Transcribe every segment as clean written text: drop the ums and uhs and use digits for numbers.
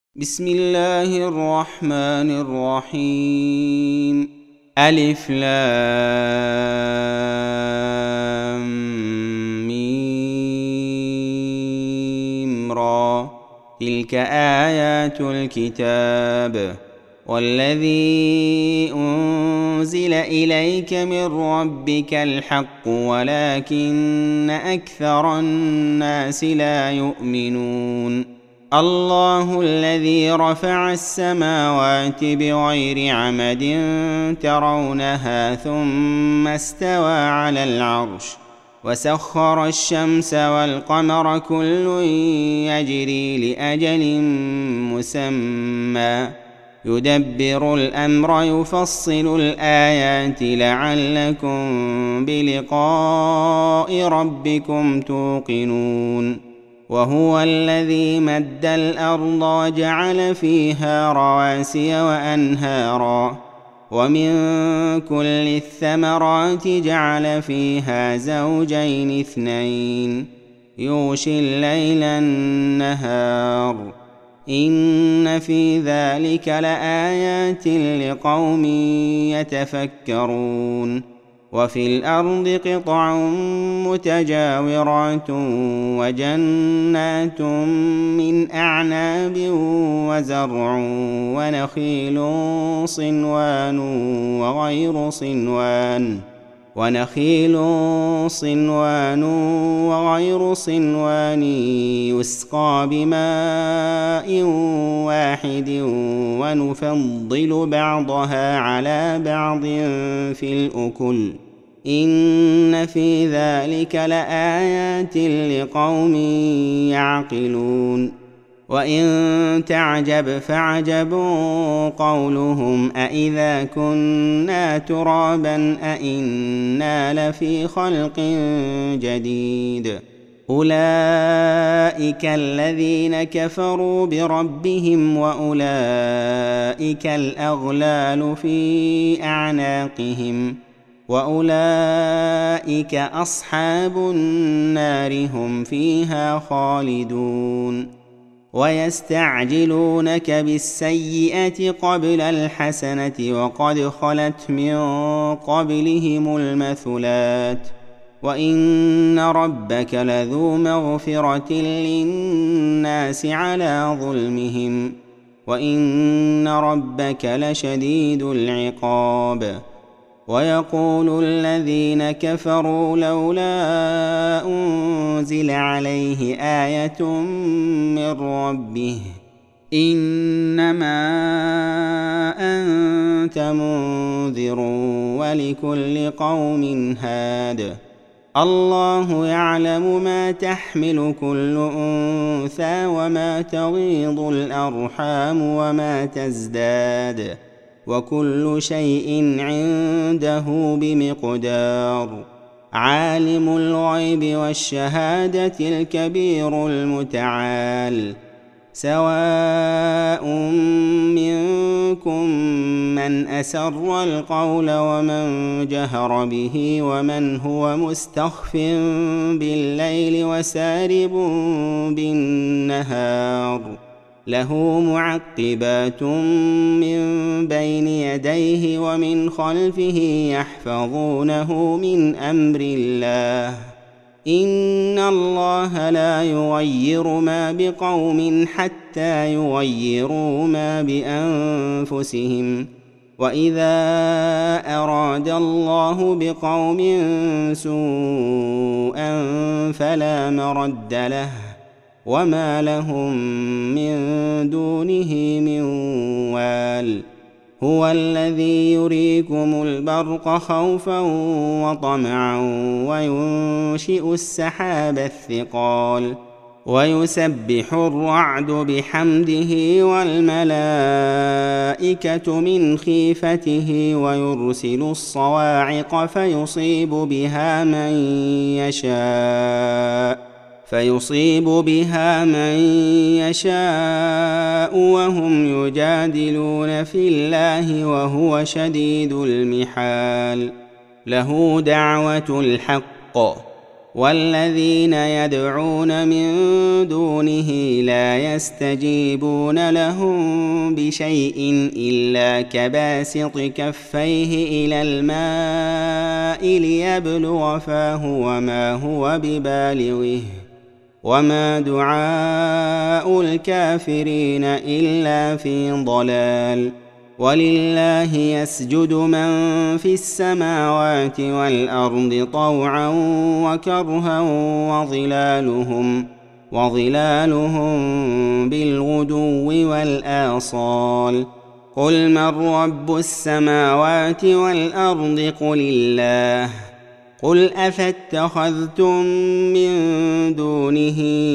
بسم الله الرحمن الرحيم. ألف لام ميم را. تلك آيات الكتاب والذي أنزل إليك من ربك الحق ولكن أكثر الناس لا يؤمنون. الله الذي رفع السماوات بغير عمد ترونها ثم استوى على العرش وسخر الشمس والقمر كل يجري لأجل مسمى يدبر الأمر يفصل الآيات لعلكم بلقاء ربكم توقنون. وهو الذي مد الأرض وجعل فيها رواسي وأنهارا ومن كل الثمرات جعل فيها زوجين اثنين يغشي الليل النهار إن في ذلك لآيات لقوم يتفكرون. وفي الأرض قطع متجاورات وجنات من أعناب وزرع ونخيل صنوان وغير صنوان يسقى بماء واحد ونفضل بعضها على بعض في الأكل إن في ذلك لآيات لقوم يعقلون. وإن تعجب فعجب قولهم أإذا كنا ترابا أإنا لفي خلق جديد أولئك الذين كفروا بربهم وأولئك الأغلال في أعناقهم وأولئك أصحاب النار هم فيها خالدون. ويستعجلونك بالسيئة قبل الحسنة وقد خلت من قبلهم المثلات وإن ربك لذو مغفرة للناس على ظلمهم وإن ربك لشديد العقاب. ويقول الذين كفروا لولا أنزل عليه آية من ربه إنما أنت منذر ولكل قوم هاد. الله يعلم ما تحمل كل أنثى وما تغيض الأرحام وما تزداد وكل شيء عنده بمقدار. عالم الغيب والشهادة الكبير المتعال. سواء منكم من أسر القول ومن جهر به ومن هو مستخف بالليل وسارب بالنهار له معقبات من بين يديه ومن خلفه يحفظونه من أمر الله إن الله لا يغير ما بقوم حتى يغيروا ما بأنفسهم وإذا أراد الله بقوم سوءا فلا مرد له وما لهم من دونه من وال. هو الذي يريكم البرق خوفا وطمعا وينشئ السحاب الثقال ويسبح الرعد بحمده والملائكة من خيفته ويرسل الصواعق فيصيب بها من يشاء وهم يجادلون في الله وهو شديد المحال. له دعوة الحق والذين يدعون من دونه لا يستجيبون لهم بشيء إلا كباسط كفيه إلى الماء ليبلغ فاه وما هو ببالغه وما دعاء الكافرين إلا في ضلال. ولله يسجد من في السماوات والأرض طوعا وكرها وظلالهم بالغدو والآصال. قل من رب السماوات والأرض قل الله. قل أفاتخذتم من دونه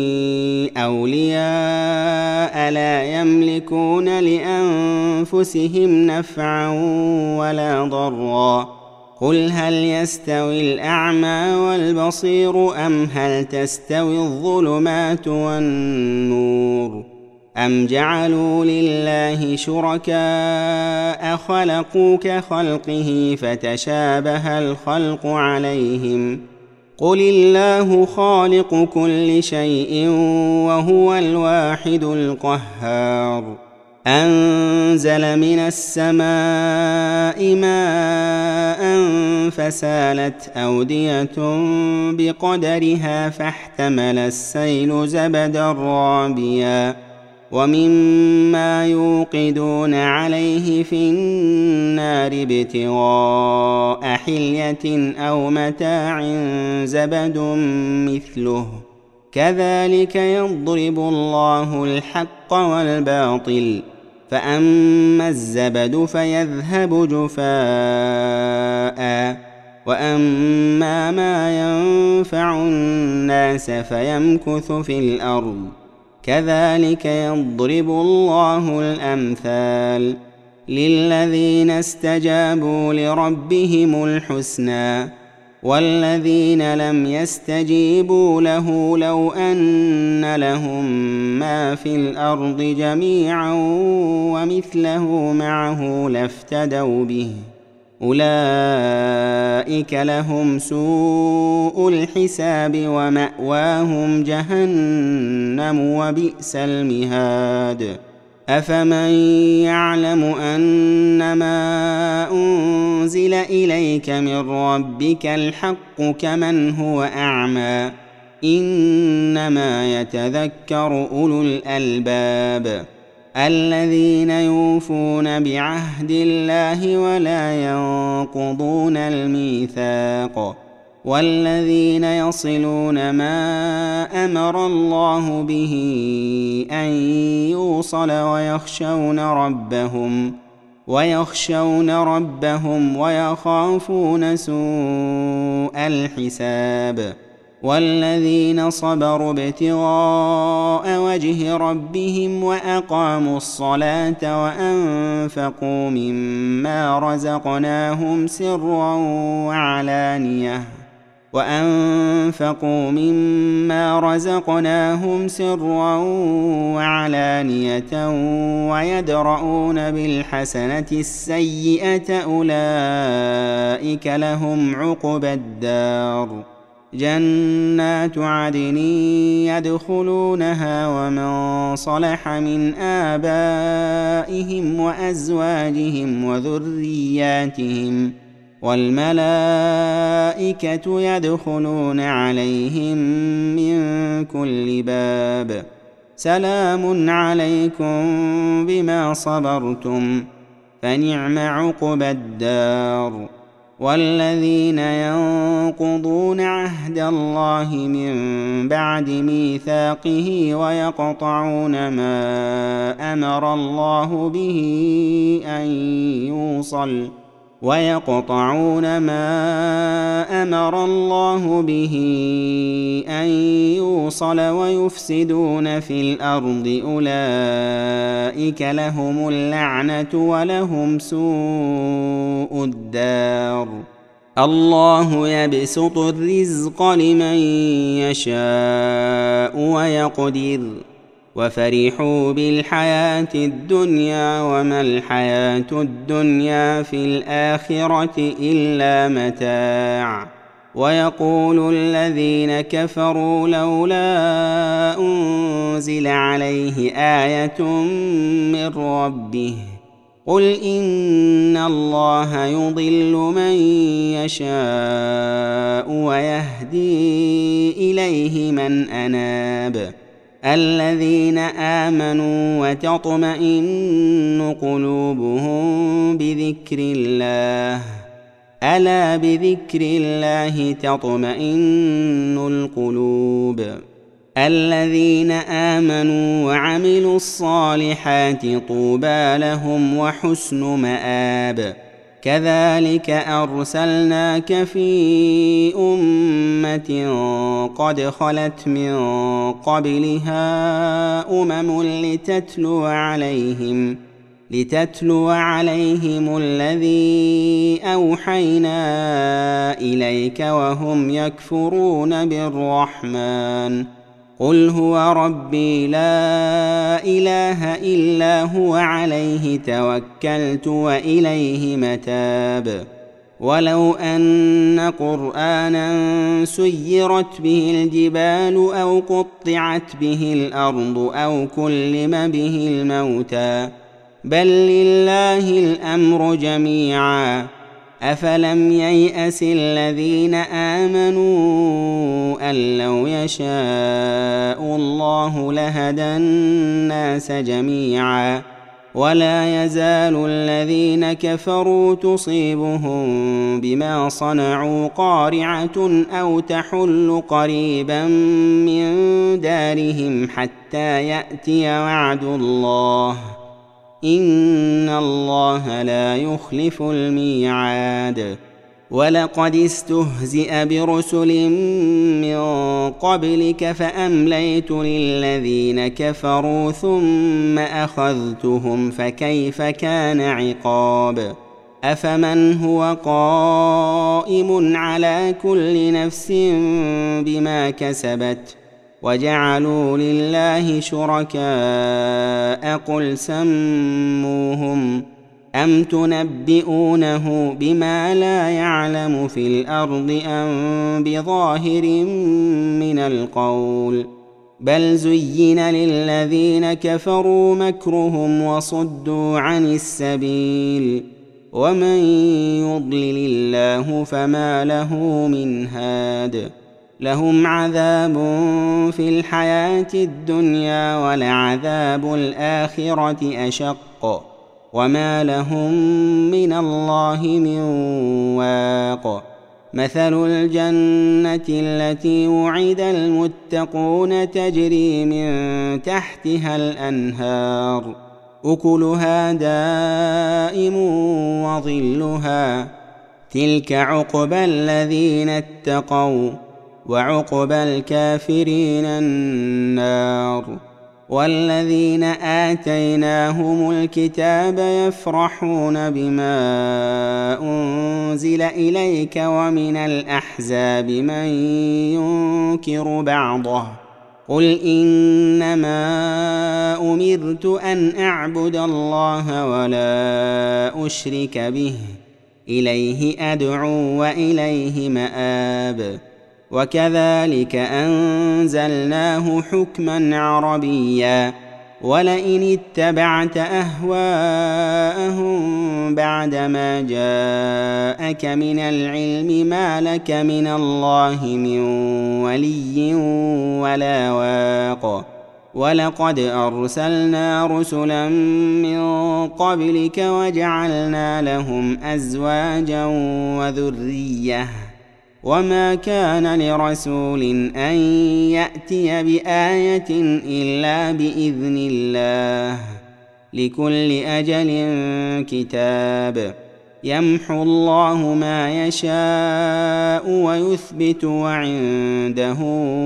أولياء لا يملكون لأنفسهم نفعا ولا ضرا. قل هل يستوي الأعمى والبصير أم هل تستوي الظلمات والنور أم جعلوا لله شركاء خلقوا كخلقه فتشابه الخلق عليهم. قل الله خالق كل شيء وهو الواحد القهار. أنزل من السماء ماء فسالت أودية بقدرها فاحتمل السيل زبدا رابيا ومما يوقدون عليه في النار ابتغاء حلية أو متاع زبد مثله كذلك يضرب الله الحق والباطل. فأما الزبد فيذهب جفاء وأما ما ينفع الناس فيمكث في الأرض كذلك يضرب الله الأمثال. للذين استجابوا لربهم الحسنى والذين لم يستجيبوا له لو أن لهم ما في الأرض جميعا ومثله معه لافتدوا به أولئك لهم سوء الحساب ومأواهم جهنم وبئس المهاد. أفمن يعلم أنما أنزل إليك من ربك الحق كمن هو أعمى إنما يتذكر أولو الألباب الذين يوفون بعهد الله ولا ينقضون الميثاق والذين يصلون ما أمر الله به أن يوصل ويخشون ربهم ويخافون سوء الحساب. والذين صبروا ابتغاء وجه ربهم وأقاموا الصلاة وأنفقوا مما رزقناهم سرا وعلانية ويدرؤون بالحسنة السيئة أولئك لهم عقبى الدار جنات عدن يدخلونها ومن صلح من آبائهم وأزواجهم وذرياتهم والملائكة يدخلون عليهم من كل باب سلام عليكم بما صبرتم فنعم عقبى الدار. والذين ينقضون عهد الله من بعد ميثاقه ويقطعون ما أمر الله به أن يوصل ويفسدون في الأرض أولئك لهم اللعنة ولهم سوء الدار. الله يبسط الرزق لمن يشاء ويقدر وفرحوا بالحياة الدنيا وما الحياة الدنيا في الآخرة إلا متاع ويقول الذين كفروا لولا أنزل عليه آية من ربه قل إن الله يضل من يشاء ويهدي إليه من أناب الذين آمنوا وتطمئن قلوبهم بذكر الله ألا بذكر الله تطمئن القلوب الذين آمنوا وعملوا الصالحات طوبى لهم وحسن مآب كذلك أرسلناك في أمة قد خلت من قبلها لتتلو عليهم الذي أوحينا إليك وهم يكفرون بالرحمن قل هو ربي لا إله إلا هو عليه توكلت وإليه متاب ولو أن قرآنا سيرت به الجبال أو قطعت به الأرض أو كلم به الموتى بل لله الأمر جميعا أفلم ييأس الذين آمنوا أن لو يشاء الله لهدى الناس جميعا ولا يزال الذين كفروا تصيبهم بما صنعوا قارعة أو تحل قريبا من دارهم حتى يأتي وعد الله إن الله لا يخلف الميعاد ولقد استهزئ برسل من قبلك فأمليت للذين كفروا ثم أخذتهم فكيف كان عقاب أفمن هو قائم على كل نفس بما كسبت وجعلوا لله شركاء قل سموهم أم تنبئونه بما لا يعلم في الأرض أم بظاهر من القول بل زين للذين كفروا مكرهم وصدوا عن السبيل ومن يضلل الله فما له من هاد لهم عذاب في الحياة الدنيا ولعذاب الآخرة أشق وما لهم من الله من واق مثل الجنة التي وعد المتقون تجري من تحتها الأنهار أكلها دائم وظلها تلك عقبى الذين اتقوا وعقبى الكافرين النار والذين آتيناهم الكتاب يفرحون بما أنزل إليك ومن الأحزاب من ينكر بعضه قل إنما أمرت أن أعبد الله ولا أشرك به إليه أدعو وإليه مآب وكذلك أنزلناه حكما عربيا ولئن اتبعت أهواءهم بعدما جاءك من العلم ما لك من الله من ولي ولا واق ولقد أرسلنا رسلا من قبلك وجعلنا لهم أزواجا وذرية وما كان لرسول أن يأتي بآية إلا بإذن الله لكل أجل كتاب يمحو الله ما يشاء ويثبت وعنده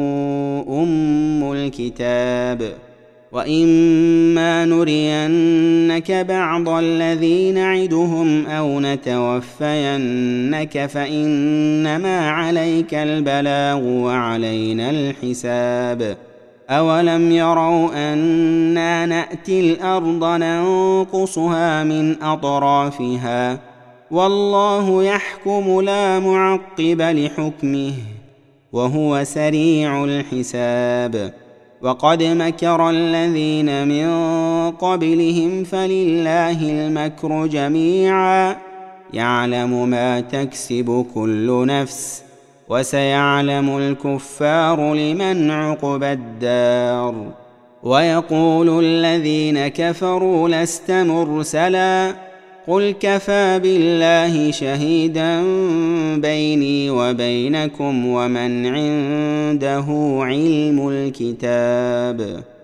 أم الكتاب وإما نرينك بعض الذي نعدهم أو نتوفينك فإنما عليك البلاغ وعلينا الحساب أولم يروا أنا نأتي الأرض ننقصها من أطرافها والله يحكم لا معقب لحكمه وهو سريع الحساب. وقد مكر الذين من قبلهم فلله المكر جميعا يعلم ما تكسب كل نفس وسيعلم الكفار لمن عقبى الدار. ويقول الذين كفروا لست مرسلا قل كفى بالله شهيدا بيني وبينكم ومن عنده علم الكتاب.